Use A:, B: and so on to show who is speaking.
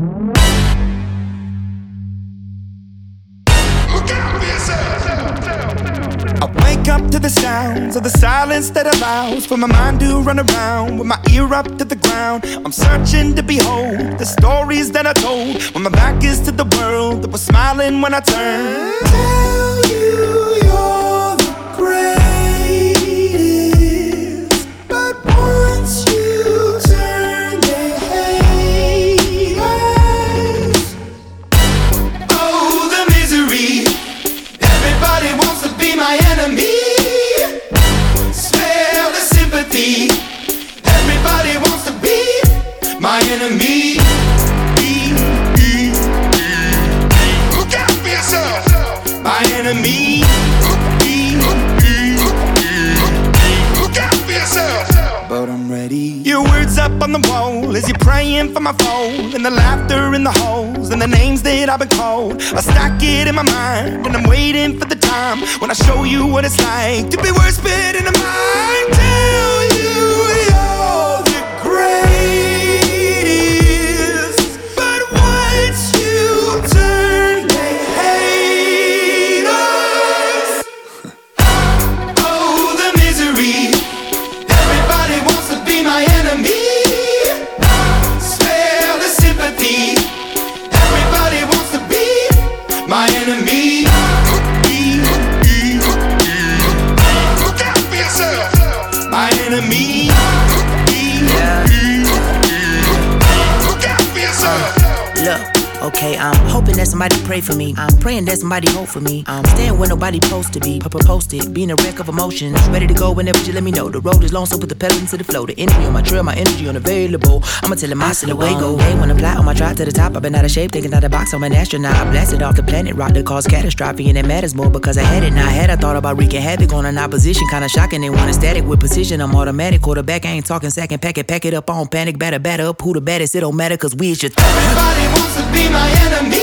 A: I wake up to the sounds of the silence that allows for my mind to run around with my ear up to the ground. I'm searching to behold the stories that I told when my back is to the world that was smiling when I turned. Tell you you're the greatest, but once you turn they hate us. Oh, the misery. Everybody wants to be my enemy. Smell the sympathy. Everybody wants to be my enemy. Look out for yourself. My enemy. Look out for yourself. But I'm ready. Your words up on the wall as you're praying for my phone, and the laughter in the halls and the names that I've been called. I stack it in my mind and I'm waiting for the time when I show you what it's like to be worse fit in the mind. Tell you you're the greatest, but once you turn they hate us. Oh, the misery. Everybody wants to be my enemy. Spare the sympathy. Everybody wants to be my enemy. Look out for yourself. My enemy. Look out for yourself.
B: Look, okay, I'm hoping that somebody pray for me. I'm praying that somebody hope for me. I'm staying where nobody supposed to be. Posted, being a wreck of emotions. Ready to go whenever you let me know. The road is long, so put the pedal into the flow. The enemy on my trail, my energy unavailable. I'ma tell him I still away go. Hey, when I fly on my drive to the top, I've been out of shape, thinking out the box. I'm an astronaut. I blasted off the planet, rock that caused catastrophe, and it matters more because I had it. Now I had I thought about wreaking havoc on an opposition, kinda shocking. They want a static with precision. I'm automatic, quarterback. I ain't talking second pack it up on panic, batter up. Who the baddest? It don't matter, cause we is your
A: Everybody wants to be my enemy.